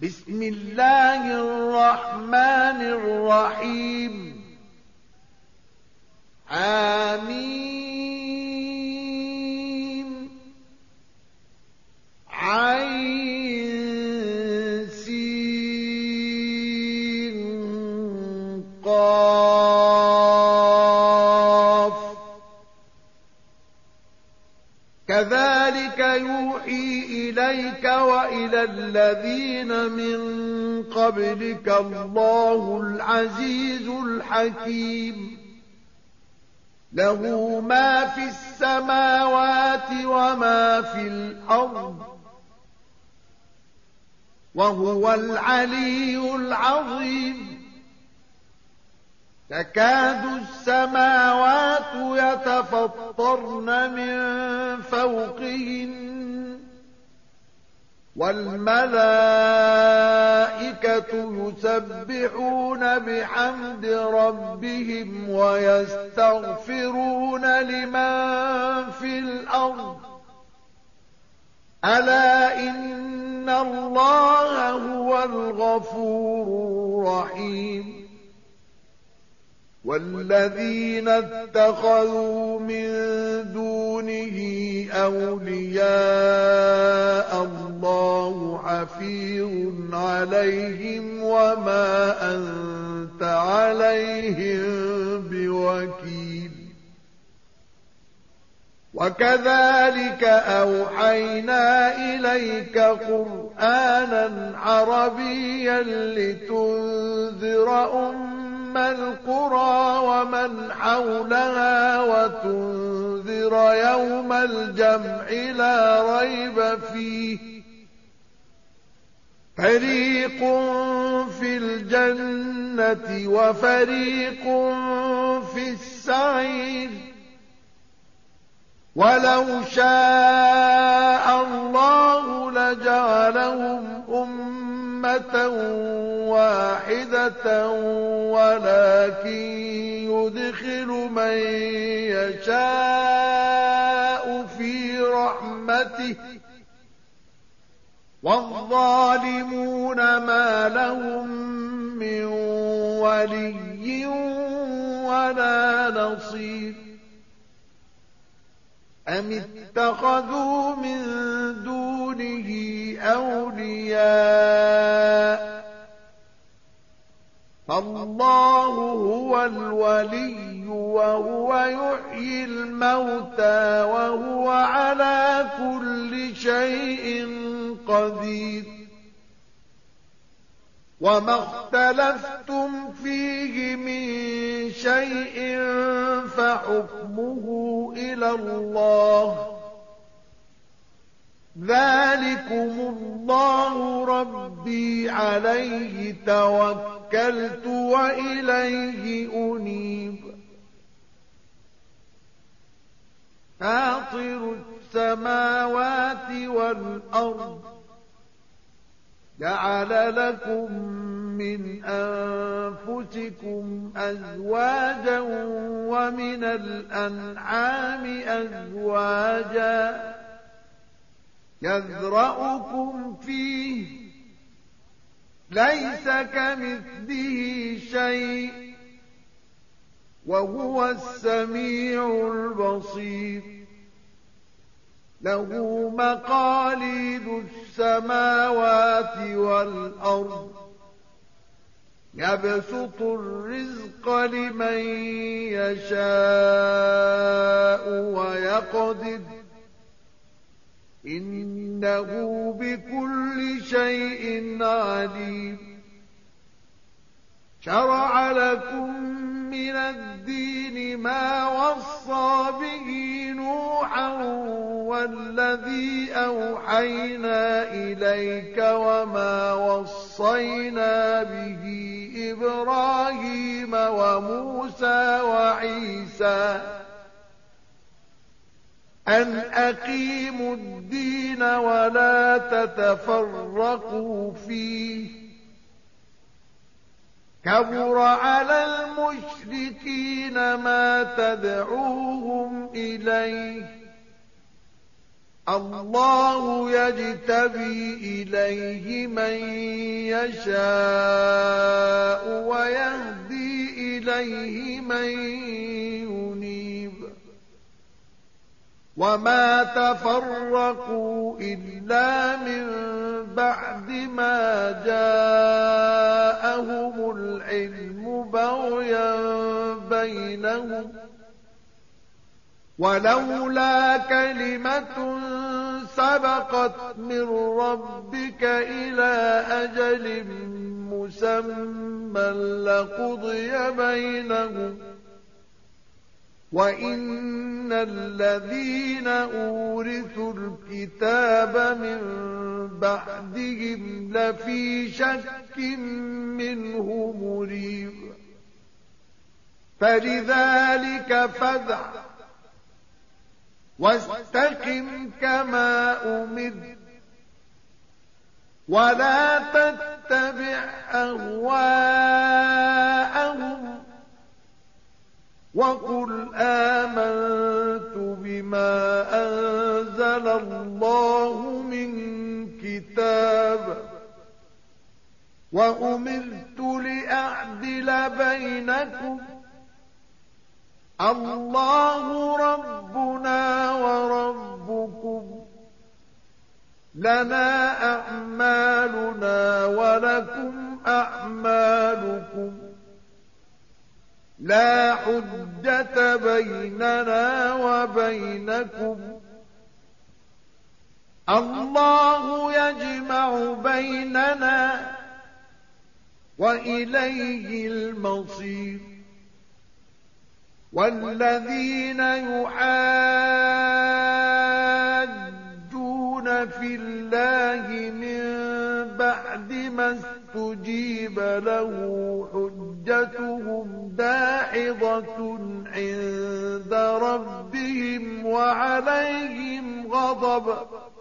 بسم الله الرحمن الرحيم آمين عين سين قاف كذلك يوحي إليك وإلى الذين من قبلك الله العزيز الحكيم له ما في السماوات وما في الأرض وهو العلي العظيم تكاد السماوات يتفطرن من فوقهن والملائكة يسبحون بحمد ربهم ويستغفرون لمن في الأرض ألا إن الله هو الغفور الرحيم والذين اتخذوا من دونه أولياء الله حفيظ عليهم وما أنت عليهم بوكيل وكذلك أوحينا إليك قرآنا عربيا لتنذر القرى ومن حولها وتنذر يوم الجمع لا ريب فيه فريق في الجنة وفريق في السعير ولو شاء الله لجعلهم أمة واحدة ولكن يدخل من يشاء في رحمته والظالمون ما لهم من ولي ولا نصير أم اتخذوا من دونه أولياء فالله هو الولي وهو يحيي الموتى وهو على كل شيء قدير وما اختلفتم فيه من شيء فحكمه إلى الله ذلكم الله ربي عليه توكلت وإليه أنيب فاطر السماوات والأرض جعل لكم من أنفسكم أزواجا ومن الأنعام أزواجا يذرأكم فيه ليس كمثله شيء وهو السميع البصير له مقاليد السماوات والأرض يبسط الرزق لمن يشاء ويقدر إنه بكل شيء عليم شرع لكم من الدين ما وصى به نوحا والذي أوحينا إليك وما وصينا به إبراهيم وموسى وعيسى أن أقيموا الدين ولا تتفرقوا فيه كبر على المشركين ما تدعوهم إليه الله يجتبي إليه من يشاء ويهدي إليه من ينيب وما تفرقوا إلا من بعد ما جاءهم العلم بغيا بينهم ولولا كلمة سبقت من ربك إلى أجل مسمى لقضي بينهم وإن الذين أورثوا الكتاب من بعدهم لفي شك منه مريب فلذلك فادع واستقم كما أمرت ولا تتبع أهواءهم وقل آمنت بما أنزل الله من كتاب وأمرت لأعدل بينكم الله ربنا وربكم لنا أعمالنا ولكم أعمالكم لا حجة بيننا وبينكم الله يجمع بيننا وإليه المصير والذين يحاجون في الله من بعد ما استجيب له حجتهم داحضة عند ربهم وعليهم غضب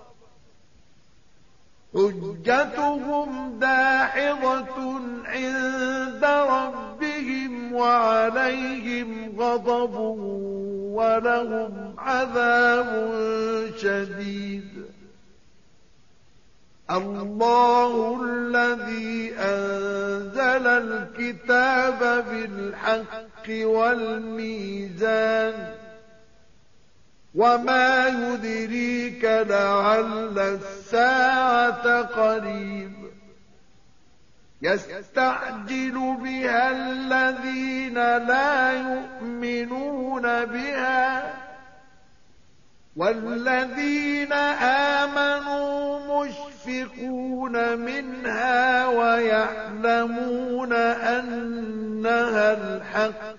حجتهم داحضة عند ربهم وعليهم غضب ولهم عذاب شديد الله الذي أنزل الكتاب بالحق والميزان وما يدريك لعل الساعة قريب يستعجل بها الذين لا يؤمنون بها والذين آمنوا مشفقون منها ويعلمون أنها الحق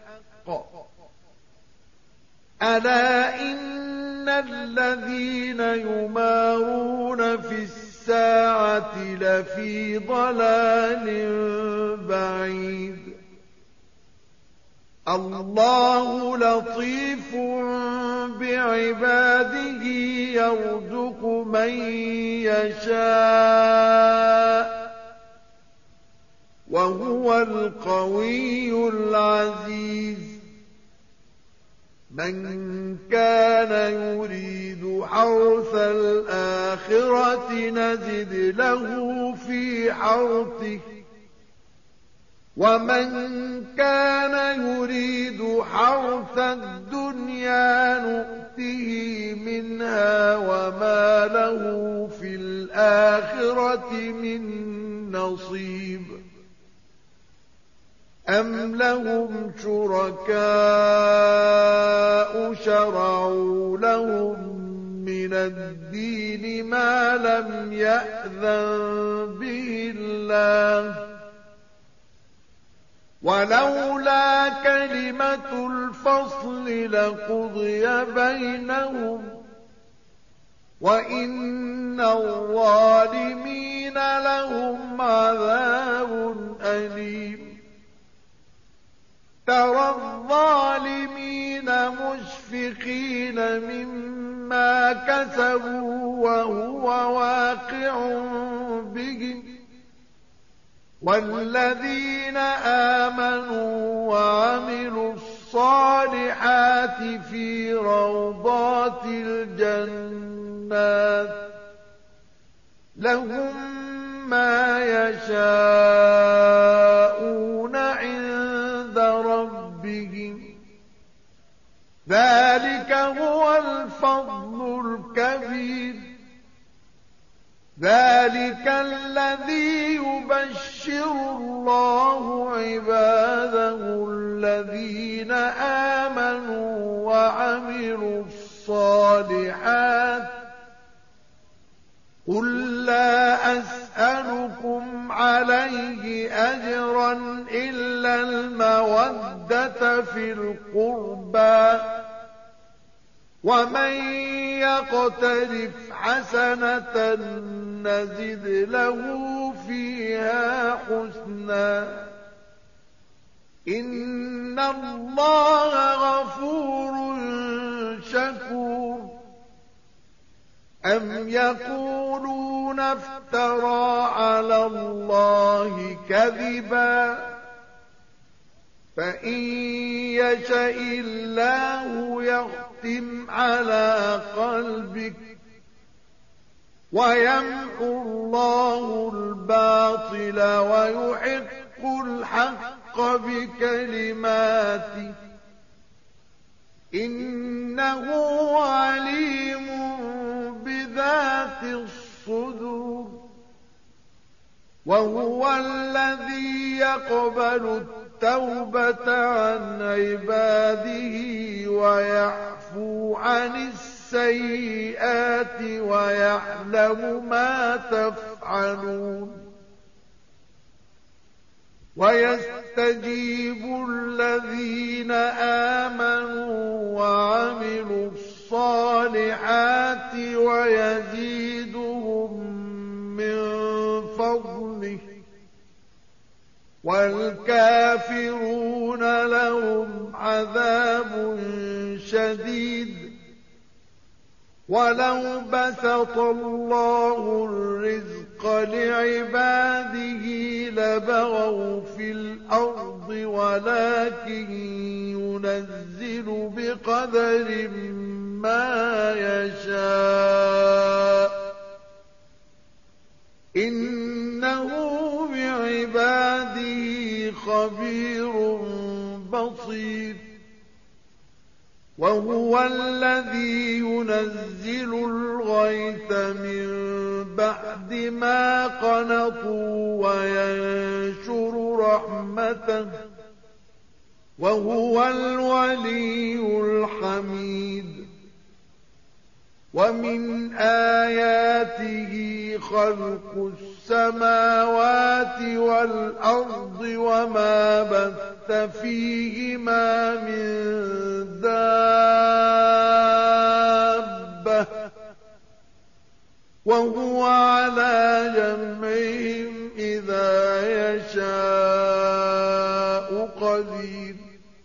ألا إن الذين يمارون في الساعة لفي ضلال بعيد الله لطيف بعباده يرزق من يشاء وهو القوي العزيز من كان يريد حرث الآخرة نزد له في حرثه ومن كان يريد حرث الدنيا نؤته منها وما له في الآخرة من نصيب أم لهم شركاء شرعوا لهم من الدين ما لم يأذن به الله ولولا كلمة الفصل لقضي بينهم وإن الظالمين لهم عذاب أليم ترى الظالمين مشفقين مما كسبوا وهو واقع بهم والذين آمنوا وعملوا الصالحات في روضات الجنات لهم ما يشاءون عند ربهم ذلك هو الفضل الكبير ذلك الذي يبشر الله عباده الذين آمنوا وعملوا الصالحات قل لا أسألكم عليه أجرا إلا المودة في القربى ومن يقترف حسنة نزد له فيها حسنا إن الله غفور شكور أم يقولون افترى على الله كذبا فإن يشاء الله يختم على قلبك ويمحو الله الباطل ويحق الحق بكلماته إنه عليم بذات الصدور وهو الذي يقبل التوبة عن عباده ويعفو عن السيئات ويعلم ما تفعلون ويستجيب الذين آمنوا وعملوا الصالحات ويزيدهم من فضله والكافرون لهم عذاب شديد ولو بسط الله الرزق لعباده لبغوا في الأرض ولكن ينزل بقدر ما يشاء إنه بعباده خبير بصير وهو الذي ينزل الغيث من بعد ما قنطوا وينشر رحمته وهو الولي الحميد ومن آياته خلق السماوات والأرض وما بث فيهما من دابة وهو على جمعهم إذا يشاء قدير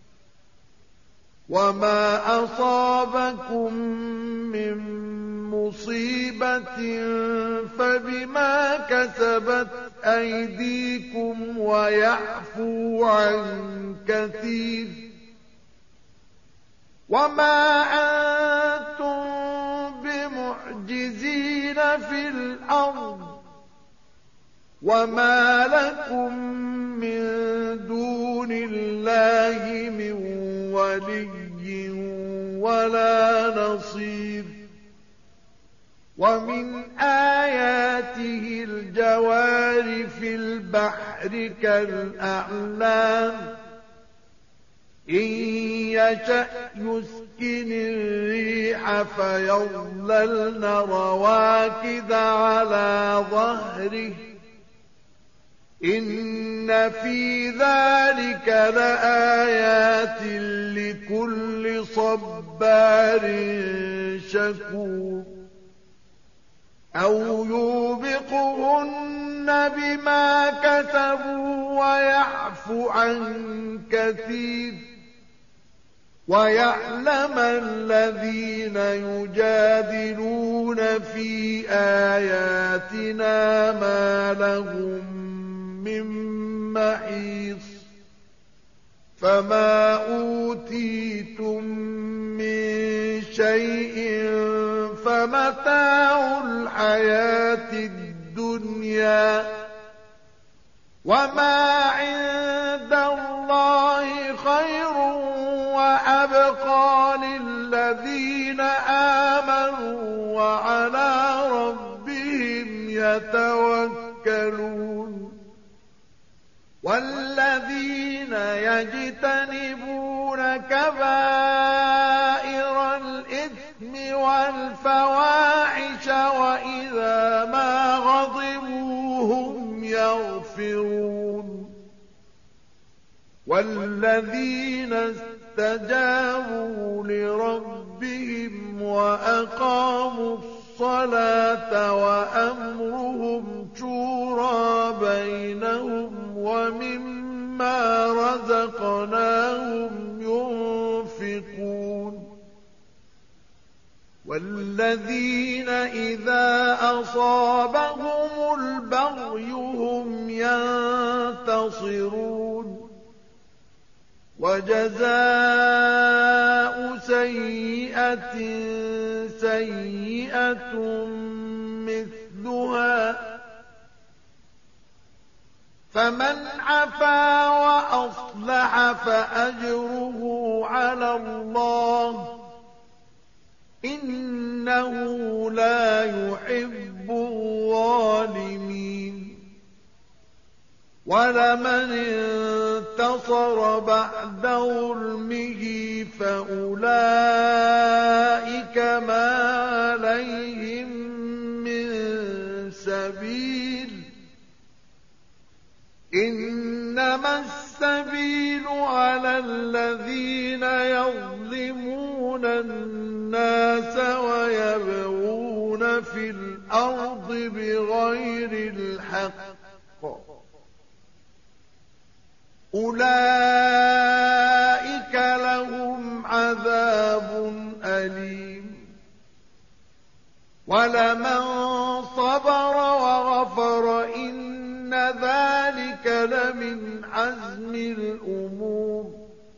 وما أصابكم من مصيبة فبما كسبت أيديكم ويعفو عن كثير وما أنتم بمعجزين في الأرض وما لكم من دون الله من ولي ولا نصير ومن آياته الجوار في البحر كالأعلام إن يشأ يسكن الريح فيظللن رواكد على ظهره إن في ذلك لآيات لكل صبار شكور أو يوبقهن بما كسبوا ويعفو عن كثير ويعلم الذين يجادلون في آياتنا ما لهم من محيص فما أوتيتم من شيء فمتاع الحياة الدنيا وما عند الله خير وأبقى للذين آمنوا وعلى ربهم يتوكلون والذين يجتنبون كبائر الإثم والفواحش وإذا ما غضبوا هم يغفرون والذين استجابوا لربهم وأقاموا الصلاة وأمرهم شورى بينهم ومما رزقناهم ينفقون والذين إذا أصابهم البغي هم ينتصرون وجزاء سيئة سيئة مثلها فمن عفا وأصلح فأجره على الله إنه لا يحب الظالمين ولمن انتصر بعد ظلمه فأولئك ما عليهم من سبيل إنما السبيل على الذين يظلمون الناس ويبغون في الأرض بغير الحق أولئك لهم عذاب أليم ولمن صبر وغفر إن ذلك لمن عزم الأمور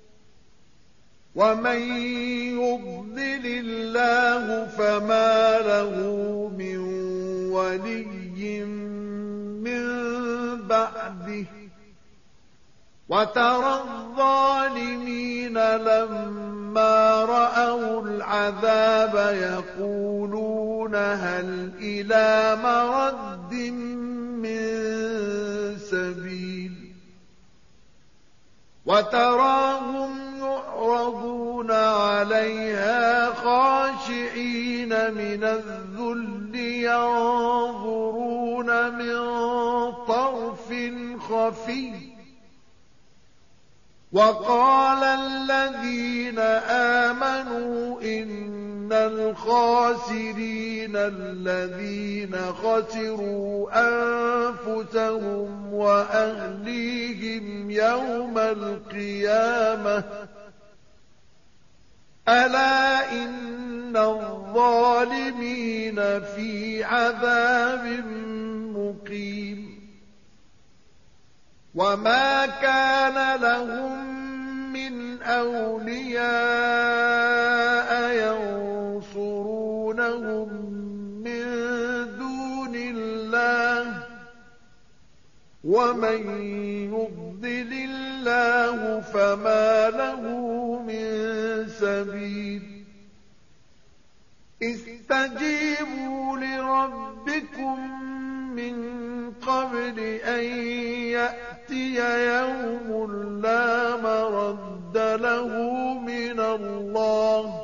ومن يضلل الله فما له من ولي من بعده وترى الظالمين لما رأوا العذاب يقولون هل إلى مرد من سبيل وتراهم يعرضون عليها خاشعين من الذل ينظرون من طرف خفي وقال الذين آمنوا إن الخاسرين الذين خسروا أنفسهم وأهليهم يوم القيامة ألا إن الظالمين في عذاب مقيم وما كان لهم من أولياء ينصرونهم من دون الله ومن يضلل الله فما له من سبيل استجيبوا لربكم من قبل أن يأتي يوم لا مرد له من الله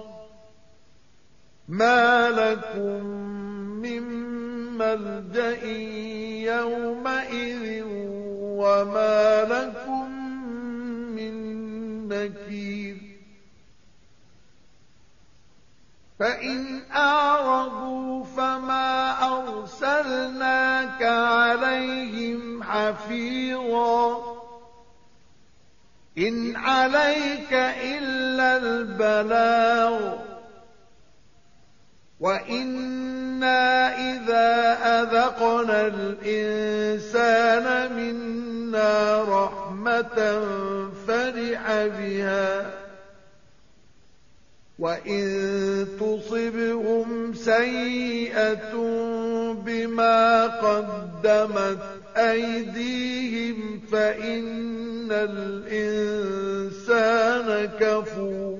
ما لكم من ملجأ يومئذ وما لكم من نكير فإن أعرضوا فما أرسلناك عليهم حفيظا إن عليك إلا البلاغ وإنا إذا أذقنا الإنسان منا رحمة نِعْمَةً فَرِحَ بِهَا وَإِن تُصِبْهُمْ سَيِّئَةٌ بِمَا قَدَّمَتْ أَيْدِيهِمْ فَإِنَّ الْإِنسَانَ كَفُورٌ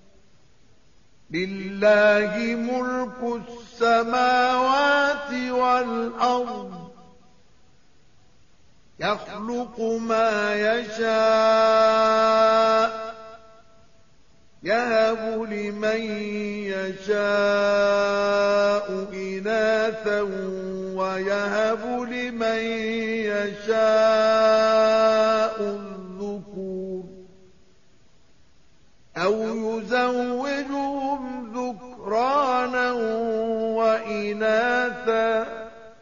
لِلَّهِ مُلْكُ السَّمَاوَاتِ وَالْأَرْضِ يَخْلُقُ مَا يَشَاءُ يَهَبُ لِمَن يَشَاءُ إِنَاثًا وَيَهَبُ لِمَن يَشَاءُ الذُّكُورَ أَوْ يُزَوِّجُهُمْ ذُكْرَانًا وَإِنَاثًا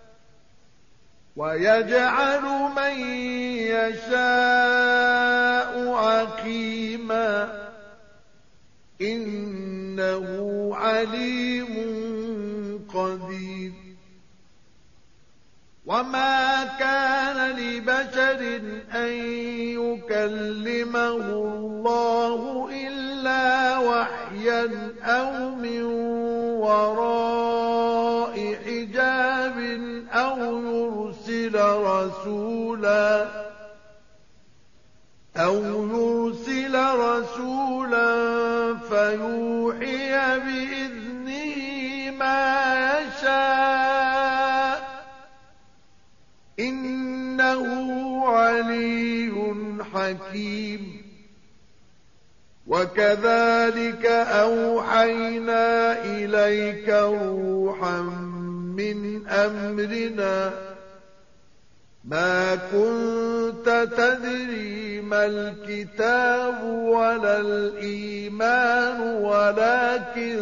وَيَجْعَلُ مَن يَشَاءُ عَقِيمًا إِنَّهُ عَلِيمٌ قَدِيرٌ وَمَا كَانَ لِبَشَرٍ أَن يُكَلِّمَهُ اللَّهُ إِلَّا وَحْيًا أَوْ مِن وَرَاءِ حِجَابٍ أَوْ يُرْسِلَ رَسُولًا فَيُوحِيَ بِإِذْنِهِ مَا يَشَاءُ إِنَّهُ عَلِيٌّ حَكِيمٌ وَكَذَلِكَ أَوْحَيْنَا إِلَيْكَ رُوحًا مِّنْ أَمْرِنَا مَا كُنتَ تَدْرِي مَا الْكِتَابُ وَلَا الْإِيمَانُ وَلَكِن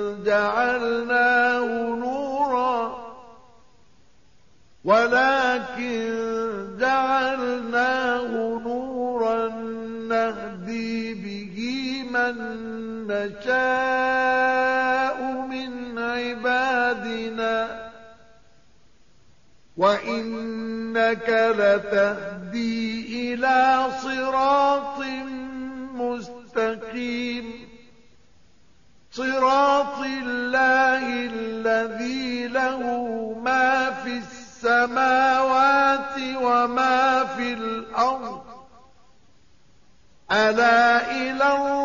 جَعَلْنَاهُ نُورًا نَّهْدِي بِهِ مَن نَّشَاءُ مِنْ عِبَادِنَا وَإِنَّكَ لَتَهْدِي إِلَىٰ صِرَاطٍ مُّسْتَقِيمٍ صِرَاطِ اللَّهِ الَّذِي لَهُ مَا فِي السَّمَاوَاتِ وَمَا فِي الْأَرْضِ أَلَا إِلَى